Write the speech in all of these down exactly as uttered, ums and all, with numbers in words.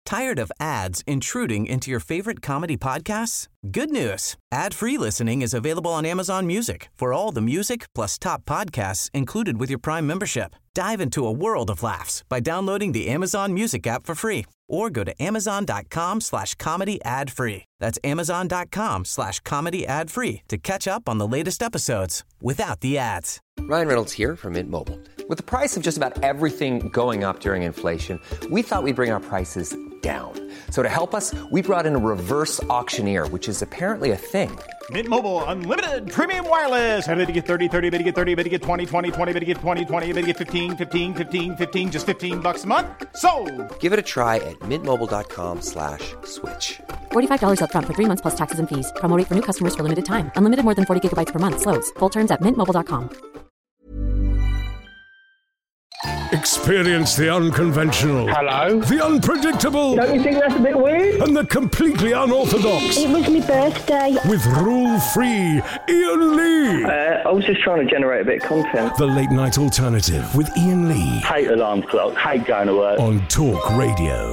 Tired of ads intruding into your favorite comedy podcasts? Good news. Ad-free listening is available on Amazon Music for all the music plus top podcasts included with your Prime membership. Dive into a world of laughs by downloading the Amazon Music app for free or go to amazon.com slash comedy ad free. That's amazon.com slash comedy ad free to catch up on the latest episodes without the ads. Ryan Reynolds here from Mint Mobile. With the price of just about everything going up during inflation, we thought we'd bring our prices down. So to help us, we brought in a reverse auctioneer, which is apparently a thing. Mint Mobile Unlimited Premium Wireless. How to get thirty, thirty, bit to get thirty, bit to get twenty, twenty, twenty, bit to get twenty, twenty, bit to get fifteen, fifteen, fifteen, fifteen, just fifteen bucks a month? Sold! Give it a try at mintmobile.com slash switch. forty-five dollars up front for three months plus taxes and fees. Promo rate for new customers for limited time. Unlimited more than forty gigabytes per month. Slows full terms at mint mobile dot com. Experience the unconventional. Hello? The unpredictable. Don't you think that's a bit weird? And the completely unorthodox. It was my birthday. With rule-free Ian Lee. Uh, I was just trying to generate a bit of content. The Late Night Alternative with Ian Lee. Hate alarm clock, hate going to work. On Talk Radio.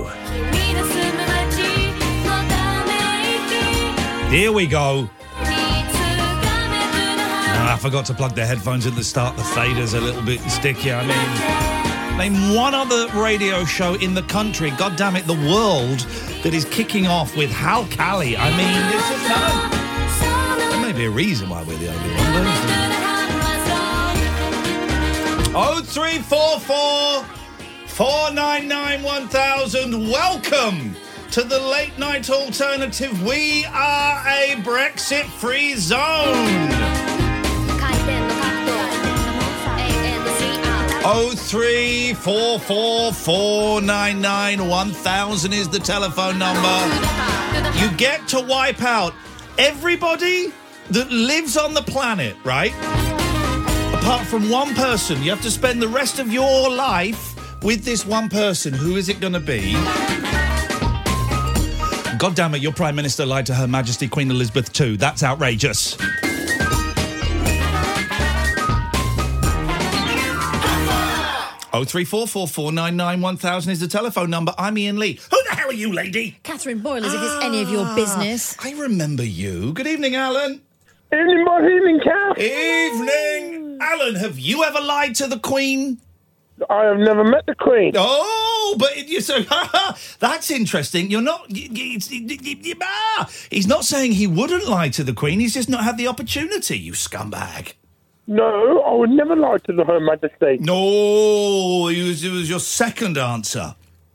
Here we go. Oh, I forgot to plug the headphones in to start. The fader's a little bit sticky. I mean, name one other radio show in the country, God damn it, the world, that is kicking off with Hal Cali. I mean, it's just no. There may be a reason why we're the only one. Oh three four four, four nine nine, one thousand. Welcome to the Late Night Alternative. We are a Brexit-free zone. Oh three four four, four nine nine, one thousand is the telephone number. You get to wipe out everybody that lives on the planet, right? Apart from one person. You have to spend the rest of your life with this one person. Who is it going to be? God damn it, your Prime Minister lied to Her Majesty Queen Elizabeth the Second. That's outrageous. Oh three four four, four nine nine, one thousand is the telephone number. I'm Ian Lee. Who the hell are you, lady? Catherine Boyle, as if it's any of your business. I remember you. Good evening, Alan. Evening, my evening, Kath. Evening. Alan, have you ever lied to the Queen? I have never met the Queen. Oh, but you so that's interesting. You're not. You, you, you, you, ah, he's not saying he wouldn't lie to the Queen. He's just not had the opportunity. You scumbag. No, I would never lie to the Her Majesty. No, it was, it was your second answer.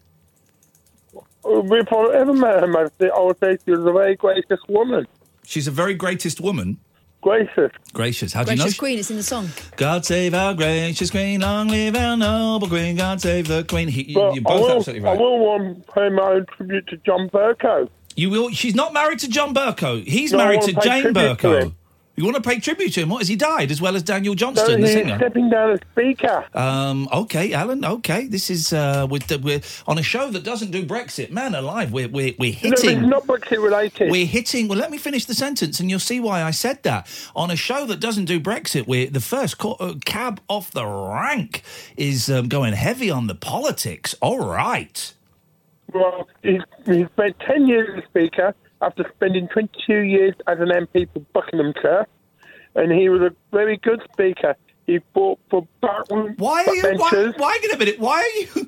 If I ever met Her Majesty, I would say she was a very gracious woman. She's a very greatest woman. Gracious. Gracious. How do Gracious you know? Queen, it's in the song. God save our gracious Queen, long live our noble Queen, God save the Queen. He, But you're I both will, absolutely right. I will um, pay my own tribute to John Burko. You will. She's not married to John Burko. He's No, I married wanna to pay Jane tribute to Burko. him. You want to pay tribute to him? What, has he died as well as Daniel No, Johnston, the he's singer? stepping down as Speaker. Um, okay, Alan. Okay, this is uh, with the, we're on a show that doesn't do Brexit. Man alive, we're we're, we're No, hitting. it's not Brexit related. We're hitting. Well, let me finish the sentence, and you'll see why I said that. On a show that doesn't do Brexit, we're the first co- uh, cab off the rank is um, going heavy on the politics. All right. Well, he's, he spent ten years as Speaker after spending twenty-two years as an M P for Buckinghamshire, and he was a very good Speaker. He fought for backroom Why are you? Why, benches. why? Get a minute. Why are you?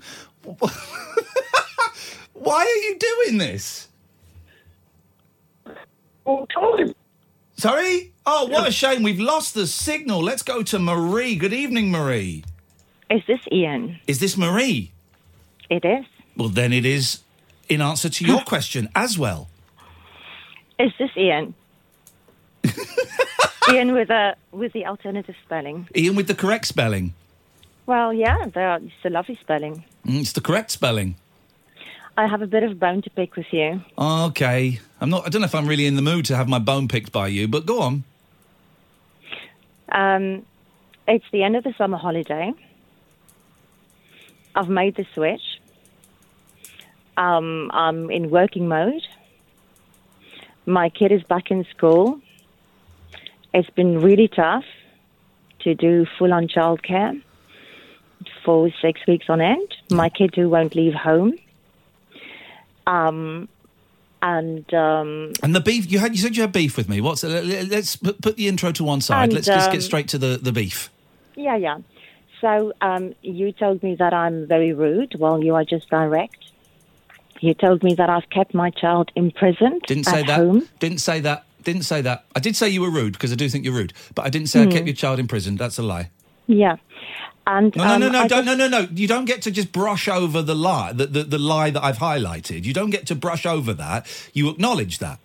Why are you doing this? All time. Sorry? Oh, what a shame. We've lost the signal. Let's go to Marie. Good evening, Marie. Is this Ian? Is this Marie? It is. Well, then it is in answer to your question as well. Is this Ian? Ian with a with the alternative spelling. Ian with the correct spelling. Well, yeah, are, it's a lovely spelling. Mm, it's the correct spelling. I have a bit of a bone to pick with you. Okay. I'm not. I don't know if I'm really in the mood to have my bone picked by you, but go on. Um, it's the end of the summer holiday. I've made the switch. Um, I'm in working mode. My kid is back in school. It's been really tough to do full-on childcare for six weeks on end. My kid who won't leave home. Um, and um, And the beef, you had, you said you had beef with me. What's let's put put the intro to one side. And, let's just um, get straight to the, the beef. yeah, yeah. So um, you told me that I'm very rude. Well, you are just direct. You told me that I've kept my child imprisoned Didn't say at that. home. Didn't say that. Didn't say that. I did say you were rude because I do think you're rude, but I didn't say I kept your child in prison. That's a lie. Yeah. And No, no, um, no, no, I don't, just- no, no, no. You don't get to just brush over the lie, the, the, the lie that I've highlighted. You don't get to brush over that. You acknowledge that.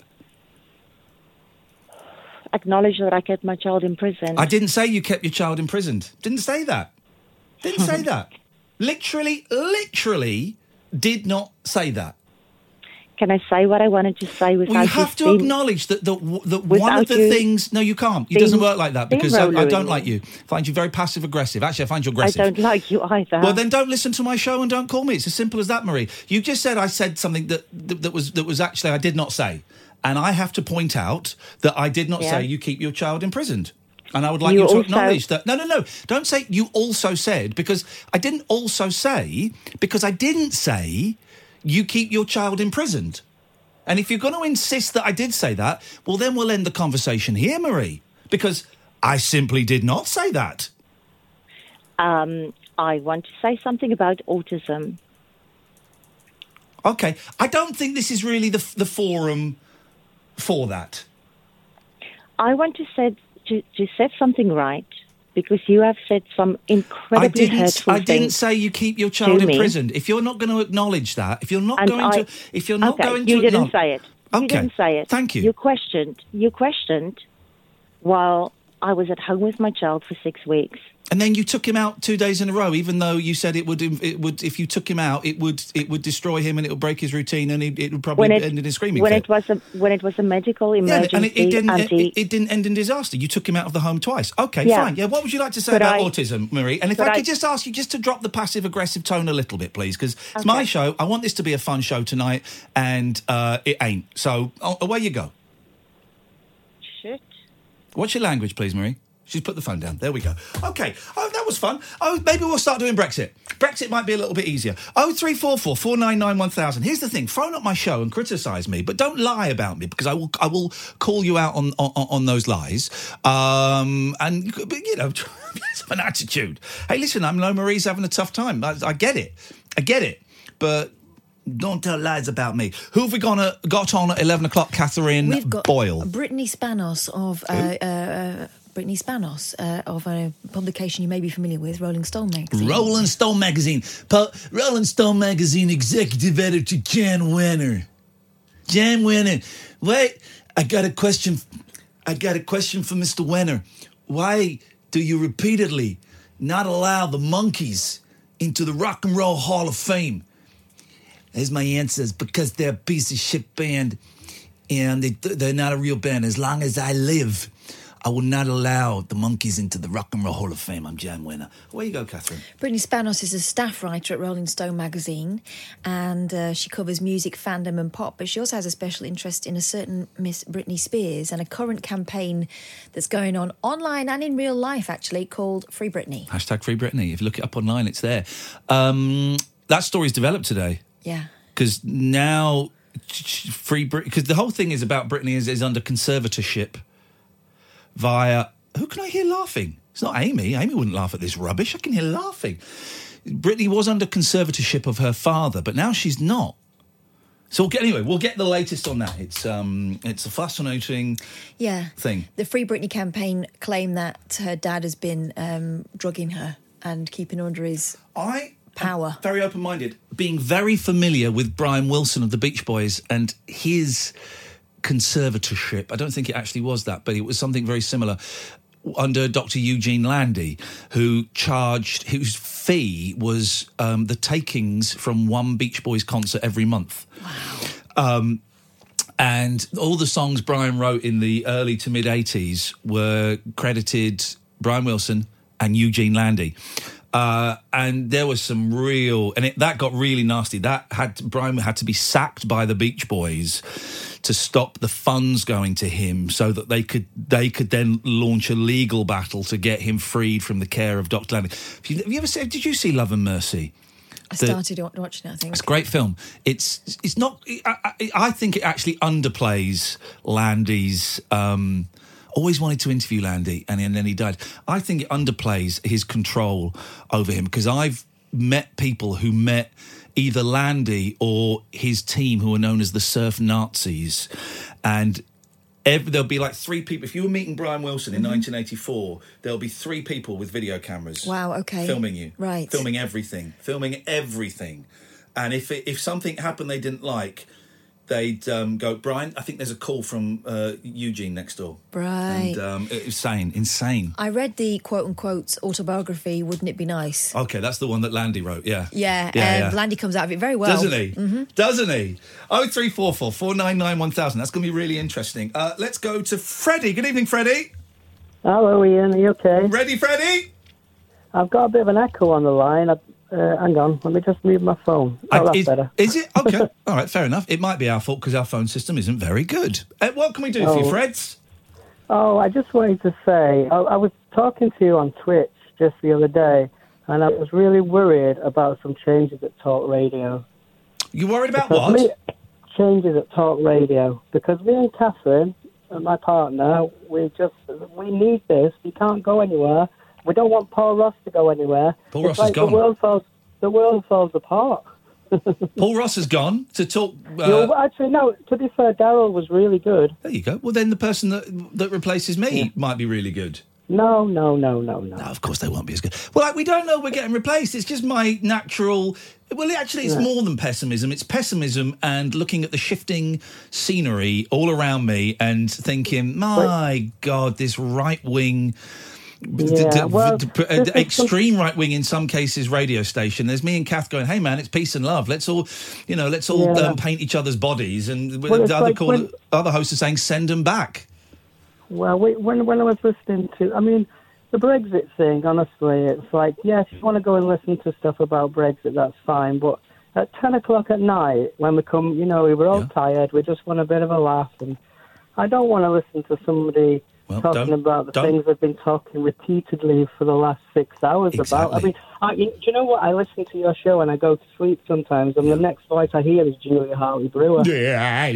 acknowledge that I kept my child imprisoned. I didn't say you kept your child imprisoned. Didn't say that. Didn't say that. Literally, literally did not say that. Can I say what I wanted to say without Well, you have to being- acknowledge that the, the one Without of the you things... No, you can't. It being- doesn't work like that being because I, I don't rolling. like you. I find you very passive-aggressive. Actually, I find you I aggressive. don't like you either. Well, then don't listen to my show and don't call me. It's as simple as that, Marie. You just said I said something that that, that was that was actually I did not say, and I have to point out that I did not Yeah. say you keep your child imprisoned. And I would like You you, to also- acknowledge that. No, no, no. Don't say you also said, because I didn't also say, because I didn't say you keep your child imprisoned. And if you're going to insist that I did say that, well, then we'll end the conversation here, Marie, because I simply did not say that. Um, I want to say something about autism. Okay. I don't think this is really the, the forum for that. I want to say to, to set something right because you have said some incredibly I didn't. hurtful I didn't things. say you keep your child to me. imprisoned. If you're not going to acknowledge that, if you're not And going I- to, if you're not okay, going to, you didn't acknowledge- say it. You Okay. didn't say it. Thank you. You questioned. You questioned while I was at home with my child for six weeks. And then you took him out two days in a row, even though you said it would. It would. If you took him out, it would. It would destroy him, and it would break his routine, and it, it would probably When it, end in a screaming when fit. it was a when it was a medical Yeah, emergency, and it, it didn't. and It, he- it, it didn't end in disaster. You took him out of the home twice. Okay, Yeah. fine. Yeah. What would you like to say But about I- autism, Marie? And if but I I- could just ask you just to drop the passive aggressive tone a little bit, please, because it's my Okay. show. I want this to be a fun show tonight, and uh, it ain't. So oh, away you go. Shit. What's your language, please, Marie? She's put the phone down. There we go. Okay. Oh, that was fun. Oh, maybe we'll start doing Brexit. Brexit might be a little bit easier. Oh, three four four four nine nine one thousand. Here's the thing: phone up my show and criticise me, but don't lie about me because I will. I will call you out on on, on those lies. Um, and you could- but, you know, have an attitude. Hey, listen, I know Marie's having a tough time. I, I get it. I get it. But don't tell lies about me. Who have we gone, uh, got on at eleven o'clock? Catherine We've got Boyle. Brittany Spanos of uh, uh, uh, Brittany Spanos uh, of a publication you may be familiar with, Rolling Stone magazine. Rolling Stone magazine. Pu- Rolling Stone magazine executive editor Jan Wenner. Jan Wenner. Wait, I got a question. I got a question for Mister Wenner. Why do you repeatedly not allow the Monkees into the Rock and Roll Hall of Fame? Here's my answer. It's because they're a piece of shit band and they, they're not a real band. As long as I live, I will not allow the Monkees into the Rock and Roll Hall of Fame. I'm Jan Wenner. Where you go, Catherine? Brittany Spanos is a staff writer at Rolling Stone magazine, and uh, she covers music, fandom and pop, but she also has a special interest in a certain Miss Britney Spears and a current campaign that's going on online and in real life, actually, called Free Britney. Hashtag Free Britney. If you look it up online, it's there. Um, that story's developed today. Yeah. Because now, Free Britney... Because the whole thing is about Britney is, is under conservatorship via... Who can I hear laughing? It's not Amy. Amy wouldn't laugh at this rubbish. I can hear laughing. Britney was under conservatorship of her father, but now she's not. So we'll get, anyway, we'll get the latest on that. It's um, it's a fascinating Yeah. thing. The Free Britney campaign claim that her dad has been um, drugging her and keeping her under his I power. am very open-minded, being very familiar with Brian Wilson of the Beach Boys and his conservatorship. I don't think it actually was that, but it was something very similar under Doctor Eugene Landy, who charged, whose fee was um, the takings from one Beach Boys concert every month. Wow. Um, and all the songs Brian wrote in the early to mid-eighties were credited Brian Wilson and Eugene Landy. Uh, and there was some real... And it, that got really nasty. That had Brian had to be sacked by the Beach Boys to stop the funds going to him so that they could they could then launch a legal battle to get him freed from the care of Doctor Landy. Have you, have you ever seen... Did you see Love and Mercy? I The- started wa- watching it, I think. It's a great film. It's it's not. I, I, I think it actually underplays Landy's. Um, always wanted to interview Landy, and, and then he died. I think it underplays his control over him because I've met people who met either Landy or his team who are known as the Surf Nazis, and. Every, there'll be like three people. If you were meeting Brian Wilson in mm-hmm. nineteen eighty-four, there'll be three people with video cameras. Wow, okay. Filming you. Right. Filming everything. Filming everything. And if it, if something happened they didn't like, they'd um, go, Brian, I think there's a call from uh, Eugene next door. Right. And um, it was insane, insane. I read the quote-unquote autobiography, Wouldn't It Be Nice? Okay, that's the one that Landy wrote, yeah. Yeah, yeah, um, yeah. Landy comes out of it very well. Doesn't he? Mm-hmm. Doesn't he? oh three four four, four nine nine, one thousand. That's going to be really interesting. Uh, let's go to Freddie. Good evening, Freddie. Hello, Ian. Are you okay? Ready, Freddie? I've got a bit of an echo on the line. I, uh, hang on. Let me just mute my phone. Oh, I, that's is, better. Is it? Okay. All right, fair enough. It might be our fault because our phone system isn't very good. Uh, what can we do oh. for you, Freds? Oh, I just wanted to say, I, I was talking to you on Twitch just the other day, and I was really worried about some changes at Talk Radio. You worried about because what? Me, changes at Talk Radio. Because me and Catherine, and my partner, we just, we need this. We can't go anywhere. We don't want Paul Ross to go anywhere. Paul it's Ross like is gone. The world falls, the world falls apart. Paul Ross has gone to talk... Uh, no, actually, no, to be fair, Daryl was really good. There you go. Well, then the person that that replaces me Yeah. might be really good. No, no, no, no, no. No, of course they won't be as good. Well, like, we don't know we're getting replaced. It's just my natural... Well, actually, it's Yeah. more than pessimism. It's pessimism and looking at the shifting scenery all around me and thinking, my God, this right-wing... Yeah, d- d- well, d- this is extreme right wing in some cases radio station. There's me and Kath going, hey man, it's peace and love. Let's all, you know, let's all Yeah. um, paint each other's bodies. And Well, the it's other like call, when- other hosts are saying, send them back. Well, we, when when I was listening to, I mean, the Brexit thing, honestly, it's like, yes, if you want to go and listen to stuff about Brexit, that's fine. But at ten o'clock at night, when we come, you know, we were all Yeah. tired, we just want a bit of a laugh. And I don't want to listen to somebody Well, talking don't- about the don't. things they've been talking repeatedly for the last six hours about. I Exactly. mean, I, you, do you know what? I listen to your show and I go to sleep sometimes, and the next voice I hear is Julia Hartley-Brewer. Yeah,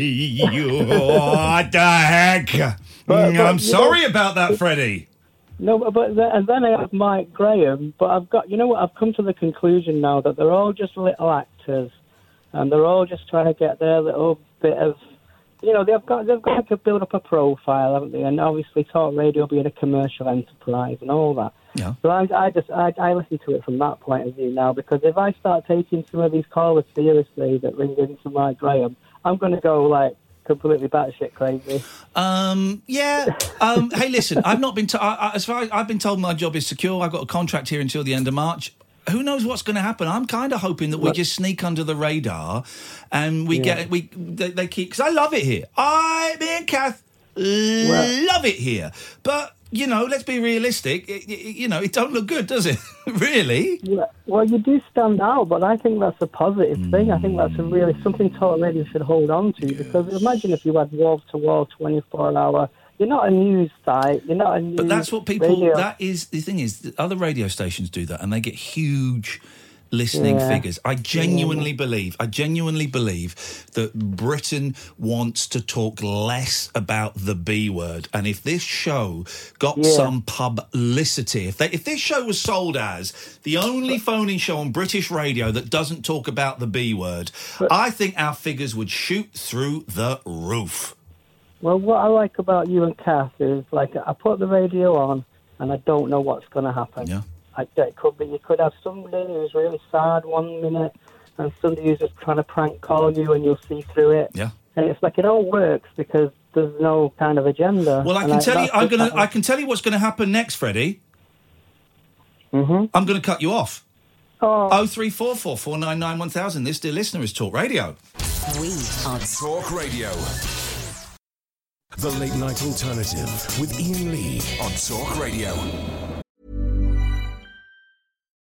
what the heck? But- but, I'm you sorry know- about that, Freddie. No, but, but then, and then I have Mike Graham. But I've got, you know what? I've come to the conclusion now that they're all just little actors, and they're all just trying to get their little bit of, you know, they've got they've got to build up a profile, haven't they? And obviously, Talk Radio being a commercial enterprise and all that. Yeah. So I, I just I, I listen to it from that point of view now, because if I start taking some of these callers seriously that ring into Mike Graham, I'm going to go like completely batshit crazy. Um, yeah. Um, hey, listen, I've not been. To- I, I, as far as I've been told, my job is secure. I've got a contract here until the end of March. Who knows what's going to happen? I'm kind of hoping that we just sneak under the radar, and we Yeah. get we they, they keep because I love it here. I, me and Kath, love it here. But you know, let's be realistic. It, it, you know, it don't look good, does it? Really? Yeah, well, you do stand out, but I think that's a positive thing. I think that's a really something Talk Radio should hold on to, because imagine if you had wall-to-wall, twenty-four hour. You're not a news site. You're not a news But that's what people. radio. That is the thing is, that other radio stations do that, and they get huge listening Yeah. figures. I genuinely believe. I genuinely believe that Britain wants to talk less about the B word. And if this show got Yeah. some publicity, if they, if this show was sold as the only phone-in show on British radio that doesn't talk about the B word, I think our figures would shoot through the roof. Well, what I like about you and Kath is, like, I put the radio on and I don't know what's going to happen. Yeah. I, it could be, you could have somebody who's really sad one minute and somebody who's just trying to prank call you, and you'll see through it. Yeah. And it's like it all works because there's no kind of agenda. Well, I And can tell you, that's I'm just gonna, how- I can tell you what's going to happen next, Freddie. Mhm. I'm going to cut you off. Oh. Oh three four four four nine nine one thousand. This dear listener is Talk Radio. We are Talk Radio. The Late Night Alternative with Ian Lee on Talk Radio.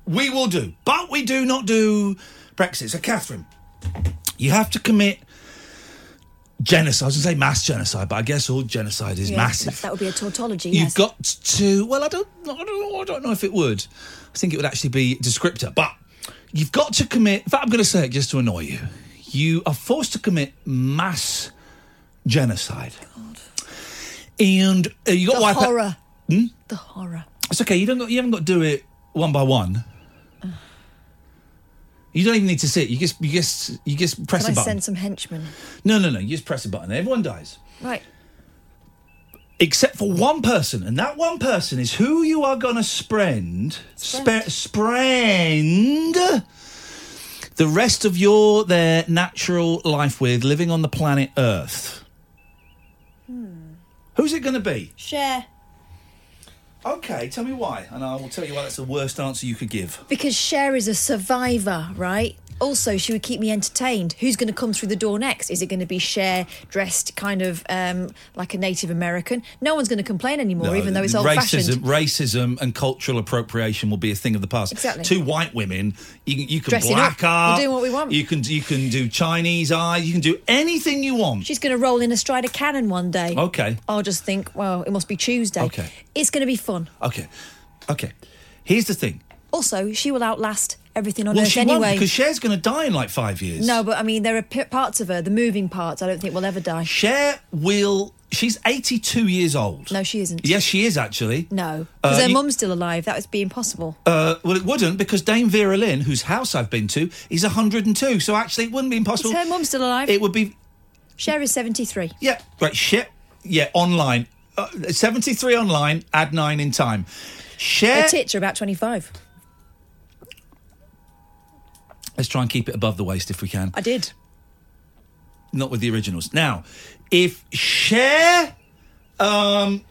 we will do. But we do not do Brexit. So, Catherine, you have to commit genocide. I was going to say mass genocide, but I guess all genocide is Yeah, massive. That, that would be a tautology, You've yes. got to... Well, I don't, I, don't know, I don't know if it would. I think it would actually be descriptor. But you've got to commit... In fact, I'm going to say it just to annoy you. You are forced to commit mass genocide. God. And uh, you got the to wipe out... horror. Hmm? The horror. It's okay. You don't. Got, you haven't got to do it one by one. You don't even need to sit. You just, you just, you just press Can a I button. send some henchmen? No, no, no. You just press a button. Everyone dies, Right. except for one person, and that one person is who you are going to spend, spe- spend the rest of your their natural life with, living on the planet Earth. Hmm. Who's it going to be? Share. Okay, tell me why, and I will tell you why that's the worst answer you could give. Because Cher is a survivor, right? Also, she would keep me entertained. Who's going to come through the door next? Is it going to be Cher dressed kind of um, like a Native American? No one's going to complain anymore, No, even though it's racism, old-fashioned. racism and cultural appropriation will be a thing of the past. Exactly. Two white women, you, can- you can Dressing black up. up. We're doing what we want. You can you can do Chinese eyes. You can do anything you want. She's going to roll in astride a cannon one day. Okay. I'll just think, well, it must be Tuesday. Okay. It's going to be fun. Okay, okay. Here's the thing. Also, she will outlast everything on well, Earth she anyway. won't, because Cher's going to die in like five years. No, but I mean, there are p- parts of her, the moving parts, I don't think will ever die. Cher will. She's eighty-two years old. No, she isn't. Yes, she is actually. No, because Uh, her you- mum's still alive. That would be impossible. Uh, well, it wouldn't, because Dame Vera Lynn, whose house I've been to, is one hundred and two. So actually, it wouldn't be impossible. Is her mum still alive? It would be. Cher is seventy-three. Yeah, right. Shit. Yeah, online. Uh, seventy-three online, add nine in time. Cher. Her tits are about twenty-five. Let's try and keep it above the waist if we can. I did. Not with the originals. Now, if Cher. Um.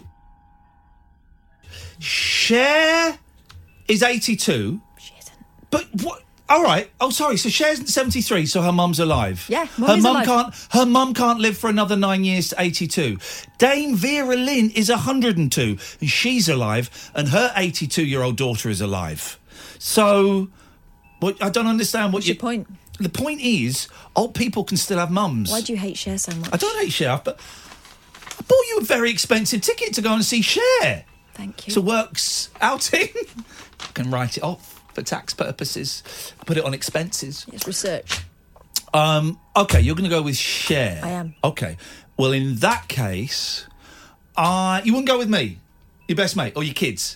Cher is eighty-two. She isn't. But what? All right. Oh, sorry. So Cher's seventy-three, so her mum's alive. Yeah, mum her is mum alive. can't. Her mum can't live for another nine years to eighty-two. Dame Vera Lynn is one hundred and two, and she's alive, and her eighty-two-year-old daughter is alive. So, what? I don't understand what What's you, your point? The point is, old people can still have mums. Why do you hate Cher so much? I don't hate Cher, but I bought you a very expensive ticket to go and see Cher. Thank you. It's a works outing. I can write it off for tax purposes. Put it on expenses. It's research. Um, okay, you're going to go with Cher. I am. Okay. Well, in that case, uh, you wouldn't go with me, your best mate, or your kids.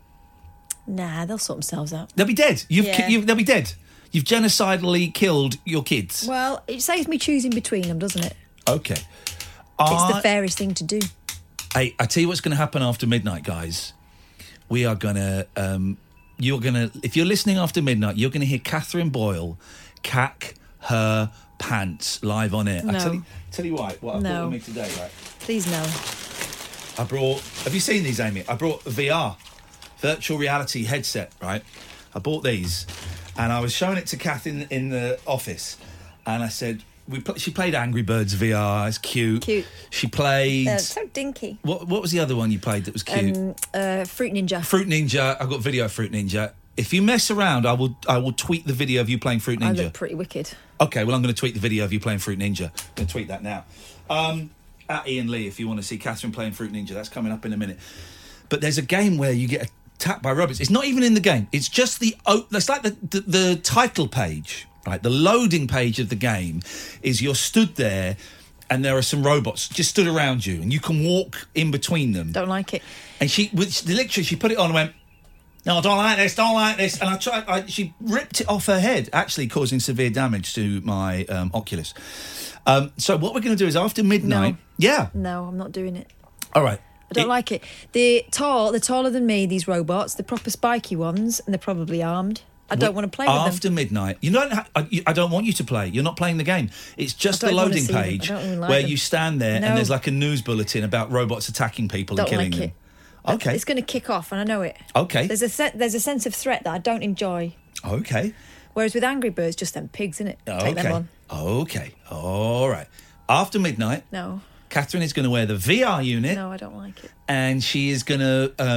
Nah, they'll sort themselves out. They'll be dead. You've, Yeah. ki- you've they'll be dead. You've genocidally killed your kids. Well, it saves me choosing between them, doesn't it? Okay. It's I- the fairest thing to do. Hey, I tell you what's going to happen after midnight, guys. We are going to, um, you're going to, if you're listening after midnight, you're going to hear Catherine Boyle cack her pants live on air. I No. tell you, tell you why, what I No. brought with me today, right? Please no. I brought, have you seen these, Amy? I brought a V R, virtual reality headset, right? I bought these, and I was showing it to Kath in, in the office, and I said, we pl- she played Angry Birds V R, it's cute. Cute. She played... Uh, so dinky. What What was the other one you played that was cute? Um, uh, Fruit Ninja. Fruit Ninja. I've got video of Fruit Ninja. If you mess around, I will I will tweet the video of you playing Fruit I Ninja. look pretty wicked. Okay, well, I'm going to tweet the video of you playing Fruit Ninja. I'm going to tweet that now. Um, at Ian Lee, if you want to see Catherine playing Fruit Ninja. That's coming up in a minute. But there's a game where you get attacked by robots. It's not even in the game. It's just the... Oh, it's like the, the, the title page, right? The loading page of the game is you're stood there and there are some robots just stood around you and you can walk in between them. Don't like it. And she, which, literally, she put it on and went, no, I don't like this, don't like this. And I tried, I, she ripped it off her head, actually causing severe damage to my um, Oculus. Um, so what we're going to do is after midnight... No. Yeah. No, I'm not doing it. All right. I don't It- like it. They're tall, they're taller than me, these robots. They're proper spiky ones, and they're probably armed. I don't want to play with them. After midnight, you don't. Ha- I, you- I don't want you to play. You're not playing the game. It's just I the don't wanna loading see them. I page don't even like where them. you stand there No. and there's like a news bulletin about robots attacking people Don't and killing like them. it. Okay. It's going to kick off, and I know it. Okay. There's a se- there's a sense of threat that I don't enjoy. Okay. Whereas with Angry Birds, just them pigs, innit? Take them Okay. on. Okay. All right. After midnight, No, Catherine is going to wear the V R unit no, I don't like it. and she is going to um,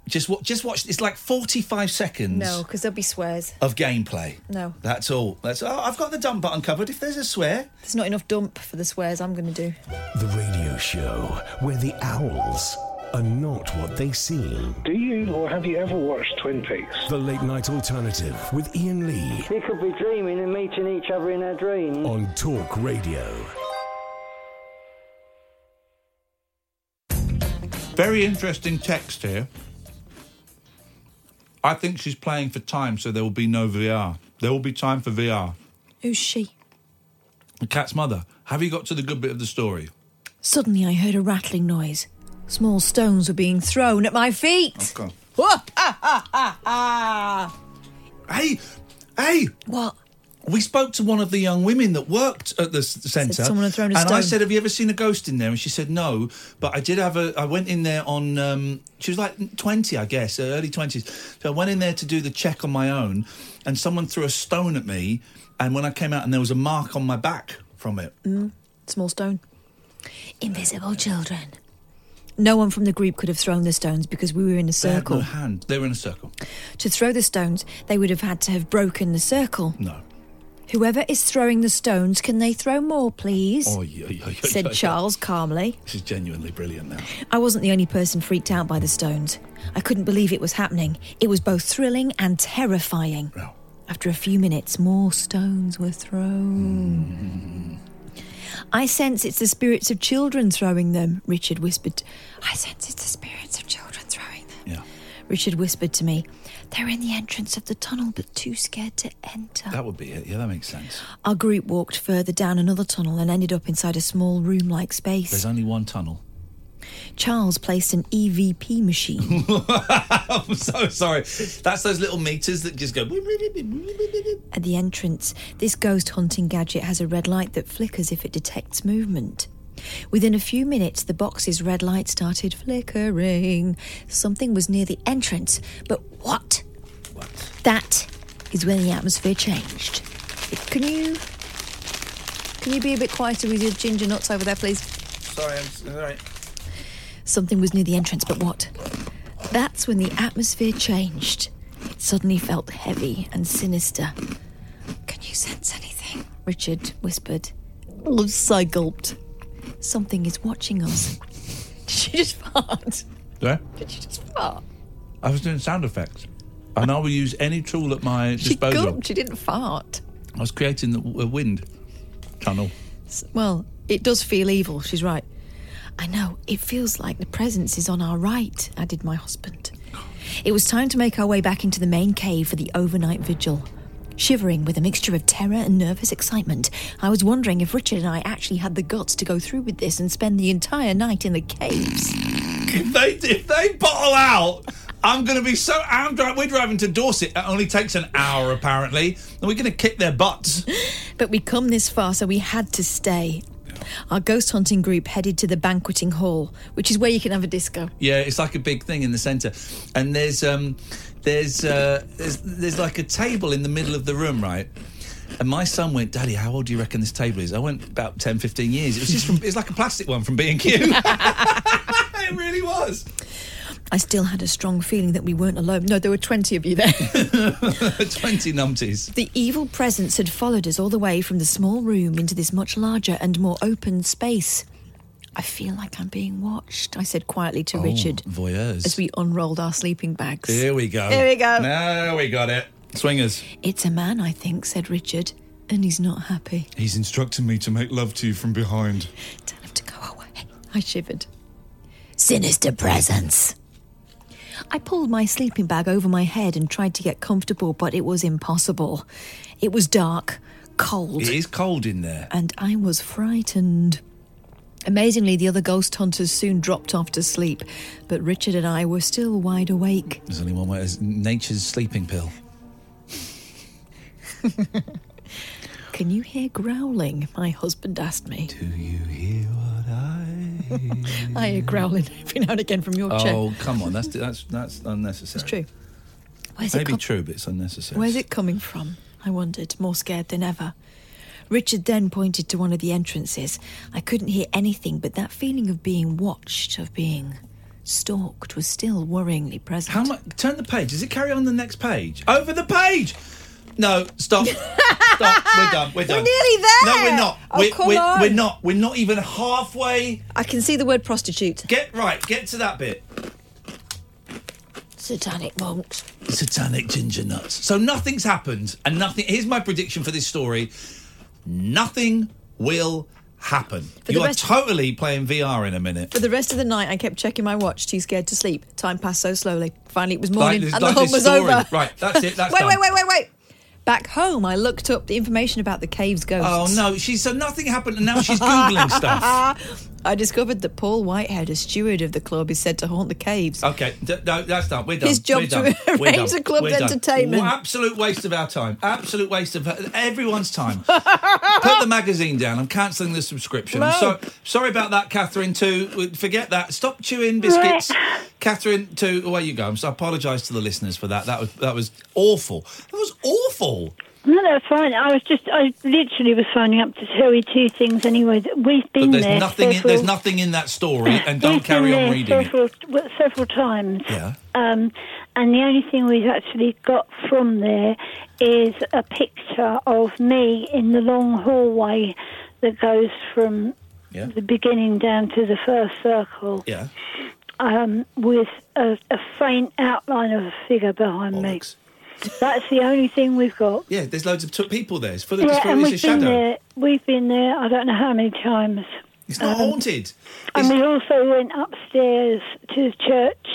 Just wa- just watch. It's like forty-five seconds. No, because there'll be swears. Of gameplay. No. That's all. That's. Oh, I've got the dump button covered. If there's a swear, There's not enough dump for the swears I'm going to do. The radio show where the owls are not what they seem. Do you or have you ever watched Twin Peaks? The Late Night Alternative with Ian Lee We could be dreaming and meeting each other in our dreams. on Talk Radio. very interesting text here. I think she's playing for time, so there will be no V R. There will be time for V R. Who's she? The cat's mother. Have you got to the good bit of the story? Suddenly I heard a rattling noise. Small stones were being thrown at my feet. Okay. Whoa, ah, ah, ah, ah. Hey, hey! What? We spoke to one of the young women that worked at the s- centre. Said someone had thrown a and stone. I said, have you ever seen a ghost in there? And she said, no. But I did have a... I went in there on... Um, she was like twenty, I guess, early twenties. So I went in there to do the check on my own, and someone threw a stone at me, and when I came out, and there was a mark on my back from it. Mm, small stone. Invisible children. No one from the group could have thrown the stones because we were in a They had circle. no hand. They were in a circle. To throw the stones, they would have had to have broken the circle. No. Whoever is throwing the stones, can they throw more, please? Oh, yeah, yeah, yeah, said yeah. Charles calmly. This is genuinely brilliant now. I wasn't the only person freaked out by the stones. I couldn't believe it was happening. It was both thrilling and terrifying. Oh. After a few minutes, more stones were thrown. Mm. I sense it's the spirits of children throwing them, Richard whispered. I sense it's the spirits of children throwing them. Yeah. Richard whispered to me. They're in the entrance of the tunnel, but too scared to enter. That would be it. Yeah, that makes sense. Our group walked further down another tunnel and ended up inside a small room-like space. There's only one tunnel. Charles placed an E V P machine. I'm so sorry. That's those little meters that just go... At the entrance, this ghost hunting gadget has a red light that flickers if it detects movement. Within a few minutes, the box's red light started flickering. Something was near the entrance, but what? What? That is when the atmosphere changed. Can you... Can you be a bit quieter with your ginger nuts over there, please? Sorry, I'm sorry. Something was near the entrance, but what? That's when the atmosphere changed. It suddenly felt heavy and sinister. Can you sense anything? Richard whispered. I gulped. Something is watching us. Did you just fart? Yeah? Did you just fart? I was doing sound effects. And I will use any tool at my She disposal. gulped, she didn't fart. I was creating the w- wind tunnel. Well, it does feel evil, she's right. I know, it feels like the presence is on our right, added my husband. It was time to make our way back into the main cave for the overnight vigil. Shivering with a mixture of terror and nervous excitement, I was wondering if Richard and I actually had the guts to go through with this and spend the entire night in the caves. If they if they bottle out, I'm going to be so... I'm dri- we're driving to Dorset. It only takes an hour, apparently. And we're going to kick their butts. But we'd come this far, so we had to stay. Our ghost hunting group headed to the banqueting hall, which is where you can have a disco. Yeah, it's like a big thing in the centre. And there's um, there's, uh, there's there's like a table in the middle of the room, right? And my son went, Daddy, how old do you reckon this table is? I went, about ten, fifteen years. It was just from... It's like a plastic one from B and Q. It really was. I still had a strong feeling that we weren't alone. No, there were twenty of you there. twenty numpties. The evil presence had followed us all the way from the small room into this much larger and more open space. I feel like I'm being watched, I said quietly to Oh, Richard. voyeurs. As we unrolled our sleeping bags. Here we go. Here we go. Now we got it. Swingers. It's a man, I think, said Richard, and he's not happy. He's instructing me to make love to you from behind. Tell him to go away. I shivered. Sinister presence. I pulled my sleeping bag over my head and tried to get comfortable, but it was impossible. It was dark, cold. It is cold in there. And I was frightened. Amazingly, the other ghost hunters soon dropped off to sleep, but Richard and I were still wide awake. There's only one way. It's nature's sleeping pill. Can you hear growling? My husband asked me. Do you hear what I hear? I hear growling every now and again from your chair. Oh, come on. That's that's that's unnecessary. It's true. Where's it Maybe com- true, but it's unnecessary. Where's it coming from? I wondered, more scared than ever. Richard then pointed to one of the entrances. I couldn't hear anything but that feeling of being watched, of being stalked was still worryingly present. How much? Turn the page. Does it carry on the next page? Over the page! No, stop. Stop. We're done. We're done. We're nearly there. No, we're not. Oh, we're, come we're, on. We're not. We're not even halfway. I can see the word prostitute. Get right. Get to that bit. Satanic monks. Satanic ginger nuts. So nothing's happened, and nothing. Here's my prediction for this story: nothing will happen. For You the are rest- totally playing V R in a minute. For the rest of the night, I kept checking my watch, too scared to sleep. Time passed so slowly. Finally, it was morning, Like this- and like the hunt this was story. over. Right, that's it, that's wait, done. wait, wait, wait, wait. Back home, I looked up the information about the cave's ghosts. Oh no, she's so nothing happened, and now she's googling stuff. I discovered that Paul Whitehead, a steward of the club, is said to haunt the caves. Okay, d- no, that's done. We're done. His job We're to done. We're arrange done. the club's We're done. entertainment. What absolute waste of our time. Absolute waste of everyone's time. Put the magazine down. I'm cancelling the subscription. I'm No. so, sorry about that, Catherine. Too. Forget that. Stop chewing biscuits, Catherine. Too. Away you go. So I apologise to the listeners for that. That was that was awful. That was awful. No, that's fine. I was just, I literally was phoning up to tell you two things anyway. That we've But been there's there nothing. In, several, there's nothing in that story, and don't we've carry been on there reading it. several, well, several times. Yeah. Um, and the only thing we've actually got from there is a picture of me in the long hallway that goes from Yeah. the beginning down to the first circle. Yeah. Um, with a, a faint outline of a figure behind me. That's the only thing we've got. Yeah. There's loads of t- people there. It's full of Yeah, it's and full of we've shadow. been there. We've been there. I don't know how many times. It's not Um, haunted. And we also went upstairs to the church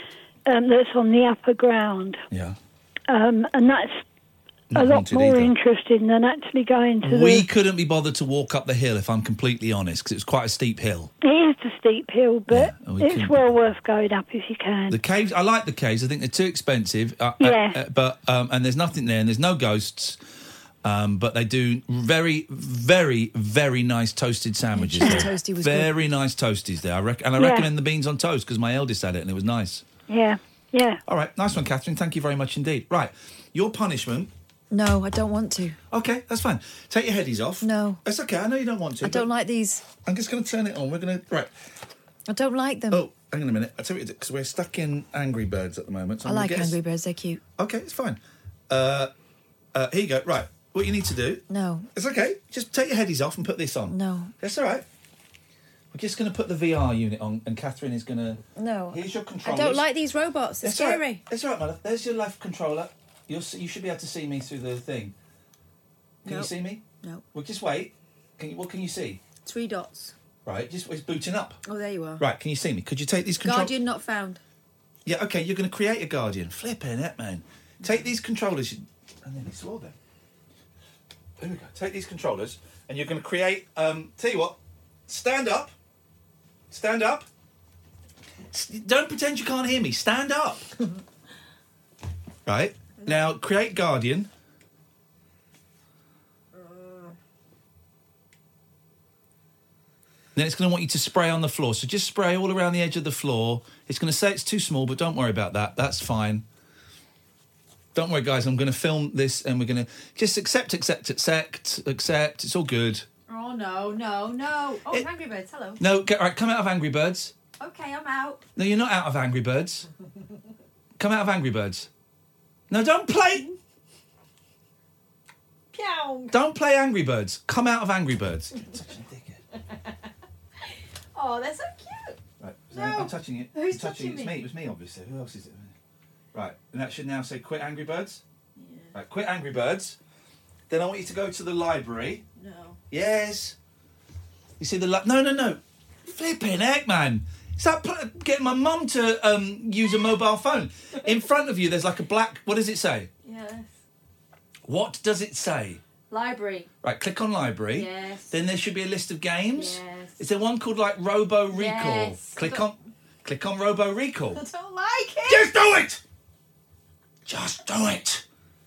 um, that's on the upper ground. Yeah. Um, and that's Not a lot haunted more either. interesting than actually going to We the... couldn't be bothered to walk up the hill, if I'm completely honest, because it was quite a steep hill. It is a steep hill, but and we it's couldn't- well worth going up if you can. The caves, I like the caves. I think they're too expensive. Uh, Yeah. uh, uh, but um, and there's nothing there, and there's no ghosts. Um, but they do very, very, very nice toasted sandwiches. cheese there. toasty was good. very nice toasties there. I rec- and I Yeah. recommend the beans on toast because my eldest had it and it was nice. Yeah, yeah. All right, nice one, Catherine. Thank you very much indeed. Right, your punishment. No, I don't want to. Okay, that's fine. Take your headies off. No. That's okay. I know you don't want to. I don't but like these. I'm just going to turn it on. We're going to right. I don't like them. Oh, hang on a minute. I'll tell you because we're stuck in Angry Birds at the moment. So I I'm gonna like guess- Angry Birds, they're cute. Okay, it's fine. Uh, uh, here you go. Right, what you need to do. No, It's okay. Just take your headies off and put this on. no, That's all right. We're just going to put the V R unit on, and Catherine is going to. no. Here's your I controllers. don't like these robots, they're That's all scary. right. That's all right, my love. There's your left controller. You'll see, you should be able to see me through the thing. Can you Nope. see me? No. Well, just wait. Can you? What can you see? Three dots. Right, just it's booting up. Oh, there you are. Right, can you see me? Could you take these controllers? Guardian not found. Yeah, okay, you're going to create a Guardian. Flipping it, man. Take these controllers, you- and then it's all there. There we go. Take these controllers, and you're going to create. Um, tell you what, stand up. Stand up. S- Don't pretend you can't hear me. Stand up. Right now, create Guardian. Then it's going to want you to spray on the floor. So just spray all around the edge of the floor. It's going to say it's too small, but don't worry about that. That's fine. Don't worry, guys. I'm going to film this and we're going to just accept, accept, accept, accept. It's all good. Oh, no, no, no. Oh, It- Angry Birds, hello. No, get, right, come out of Angry Birds. Okay, I'm out. No, you're not out of Angry Birds. Come out of Angry Birds. No, don't play. Pyong. Don't play Angry Birds. Come out of Angry Birds. Oh, they're so cute. Right, No. I'm touching it. Who's I'm touching it. It's touching me? me. It was me, obviously. Who else is it? Right, and that should now say quit Angry Birds. Yeah. Right, quit Angry Birds. Then I want you to go to the library. No. Yes. You see the li- no, no, no. Flipping heck, man. Is that pl- getting my mum to um, use a mobile phone? In front of you, there's like a black. What does it say? Yes. What does it say? Library. Right, click on library. Yes. Then there should be a list of games. Yes. Is there one called like Robo Recall? Yes. Click on, click on Robo Recall. I don't like it. Just do it. Just do it.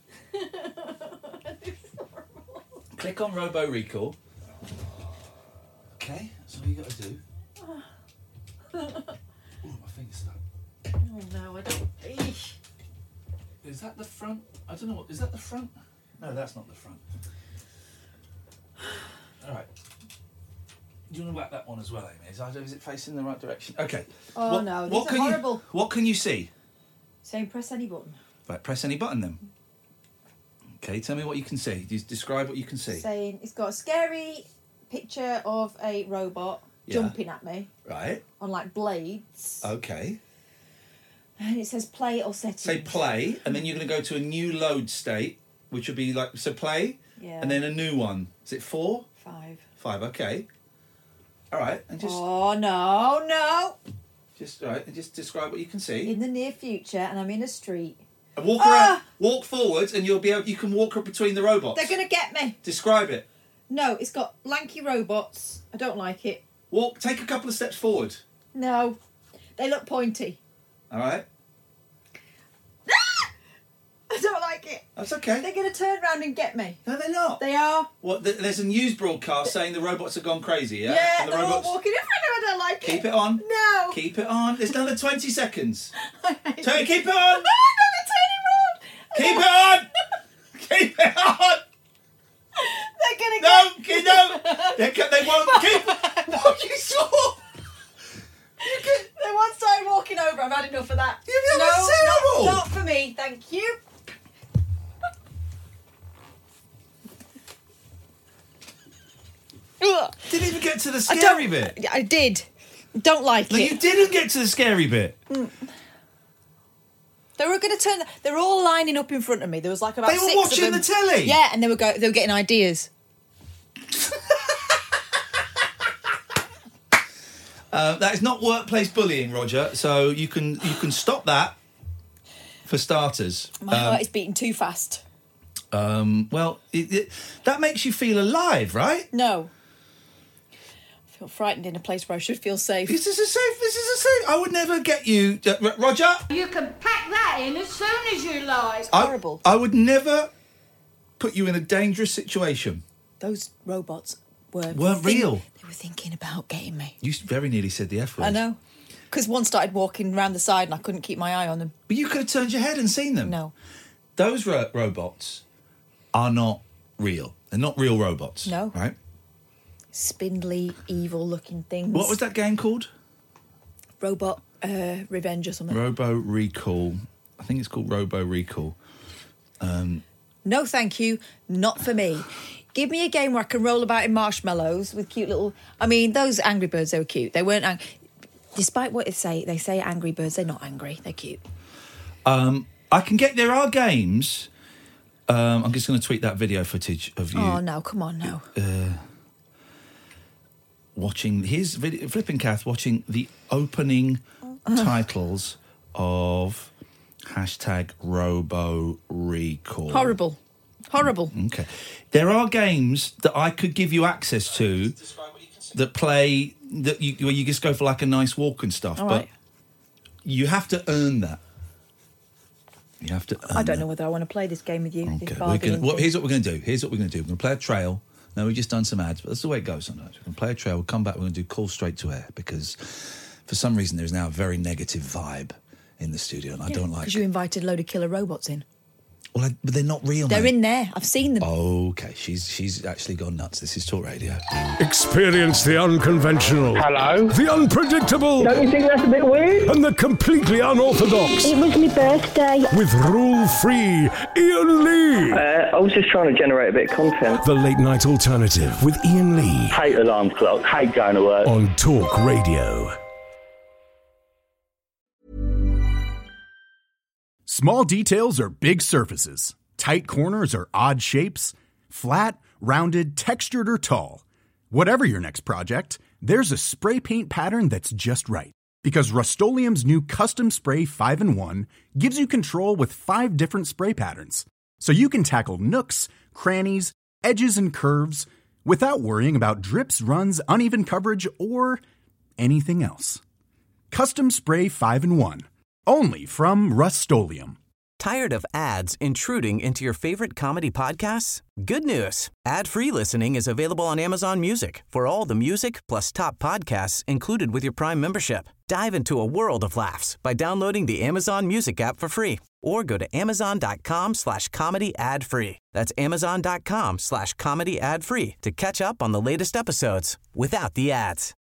Click on Robo Recall. Okay, that's all you got to do. Oh, my finger's stuck. Oh, no, I don't. Eesh. Is that the front? I don't know. What, is that the front? No, that's not the front. All right. Do you want to whack that one as well, Amy? Is, is it facing the right direction? Okay. Oh, what, no, these what are can horrible. You, what can you see? Saying press any button. Right, press any button then. Okay, tell me what you can see. Just describe what you can see. Saying it's got a scary picture of a robot Yeah. jumping at me Right. on like blades. Okay. And it says play or settings. Say play, and then you're going to go to a new load state, which would be like, so play, Yeah. and then a new one. Is it four? Five. Five, okay. All right, and just... Oh, no, no. Just, all right, and just describe what you can see. In the near future, and I'm in a street. And walk Ah! around, walk forwards, and you'll be able, you can walk up between the robots. They're going to get me. Describe it. No, it's got lanky robots. I don't like it. Walk, take a couple of steps forward. No. They look pointy. All right? I don't like it. That's okay. They're going to turn around and get me. No, they're not. They are. What? Th- there's a news broadcast saying the robots have gone crazy, yeah? Yeah, And the they're robots... all walking in front of me. I don't like it. Keep it on. No. Keep it on. There's another twenty seconds. Turn, keep it on. No, they're turning round. Keep it on. Keep it on. They're going to No, get ke- no. They, ca- they won't keep... What you saw? You get... They once started walking over. I've had enough of that. Yeah, that no, was terrible. Not, not for me. Thank you. Didn't even get to the I scary don't- bit. I did. Don't like No, it. you didn't get to the scary bit. They were going to turn. They were all lining up in front of me. There was like about They were six watching of them. the telly? Yeah, and they were go. They were getting ideas. Uh, that is not workplace bullying, Roger. So you can you can stop that for starters. My Um, heart is beating too fast. Um, well, it, it, that makes you feel alive, right? No. I feel frightened in a place where I should feel safe. This is a safe. This is a safe. I would never get you, uh, R- Roger. You can pack that in as soon as you like. I, I would never put you in a dangerous situation. Those robots were Weren't real. They were thinking about getting me. You very nearly said the F word. I know. Because one started walking round the side and I couldn't keep my eye on them. But you could have turned your head and seen them. No. Those ro- robots are not real. They're not real robots. No. Right? Spindly, evil-looking things. What was that game called? Robot uh, Revenge or something. Robo Recall. I think it's called Robo Recall. Um, No, thank you. Not for me. Give me a game where I can roll about in marshmallows with cute little... I mean, those Angry Birds, they were cute. They weren't... Ang- Despite what they say, they say Angry Birds, they're not angry. They're cute. um, I can get... There are games... Um, I'm just going to tweet that video footage of you... Oh, no, come on now. Uh, watching... Here's video, Flipping Kath watching the opening titles of hashtag Robo Recall. Horrible. Horrible. Okay. There are games that I could give you access to that play... that you, where you just go for like a nice walk and stuff, All but right. you have to earn that. You have to earn I don't that. know whether I want to play this game with you. this Okay, we're bargaining gonna, well, thing. here's what we're going to do. Here's what we're going to do. We're going to play a trail. Now, we've just done some ads, but that's the way it goes sometimes. We're going to play a trail. We'll come back. We're going to do call straight to air because for some reason there's now a very negative vibe in the studio and I don't like Because it. you invited a load of killer robots in. Well, I, but they're not real, They're mate. in there. I've seen them. Okay, she's she's actually gone nuts. This is Talk Radio. Experience the unconventional. Hello? The unpredictable. Don't you think that's a bit weird? And the completely unorthodox. It was my birthday. With rule-free Ian Lee. Uh, I was just trying to generate a bit of content. The Late Night Alternative with Ian Lee. Hate alarm clock, hate going to work. On Talk Radio. Small details are big surfaces. Tight corners are odd shapes. Flat, rounded, textured, or tall. Whatever your next project, there's a spray paint pattern that's just right. Because Rust-Oleum's new Custom Spray five in one gives you control with five different spray patterns. So you can tackle nooks, crannies, edges, and curves without worrying about drips, runs, uneven coverage, or anything else. Custom Spray five in one. Only from Rust-Oleum. Tired of ads intruding into your favorite comedy podcasts? Good news. Ad-free listening is available on Amazon Music for all the music plus top podcasts included with your Prime membership. Dive into a world of laughs by downloading the Amazon Music app for free or go to amazon.com slash comedy ad free. That's amazon.com slash comedy ad free to catch up on the latest episodes without the ads.